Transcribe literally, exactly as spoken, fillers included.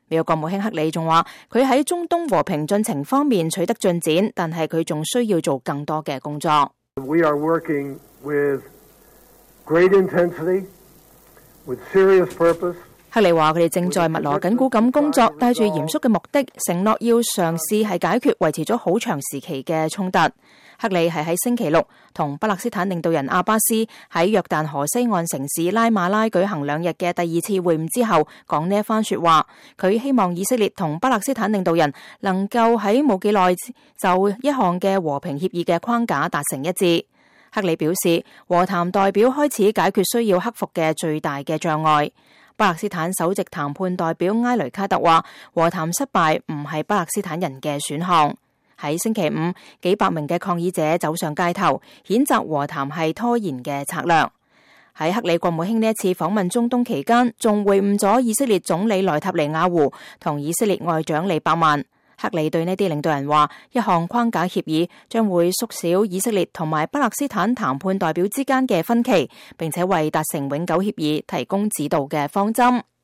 美國國務卿克里仲話，佢喺中東和平進程方面取得進展，但係佢仲需要做更多嘅工作。 We are working with great intensity, with serious purpose. 克里話佢哋正在密鑼緊鼓咁工作，帶住嚴肅嘅目的，承諾要嘗試係解決維持咗好長時期嘅衝突。克里係喺星期六同巴勒斯坦領導人阿巴斯喺約旦河西岸城市拉馬拉舉行兩日嘅第二次會晤之後講呢一番說話。佢希望以色列同巴勒斯坦領導人能夠喺冇幾耐就一項嘅和平協議嘅框架達成一致。克里表示，和談代表開始解決需要克服嘅最大嘅障礙。巴勒斯坦首席談判代表埃雷卡特話，和談失敗唔係巴勒斯坦人嘅選項。喺星期五，幾百名嘅抗議者走上街頭，譴責和談係拖延嘅策略。喺克里國務卿呢一次訪問中東期間，仲會晤咗以色列總理內塔尼亞胡同以色列外長利伯曼。克里對呢啲領導人話，一項框架協議將會縮小以色列同埋巴勒斯坦談判代表之間嘅分歧，並且為達成永久協議提供指導嘅方針。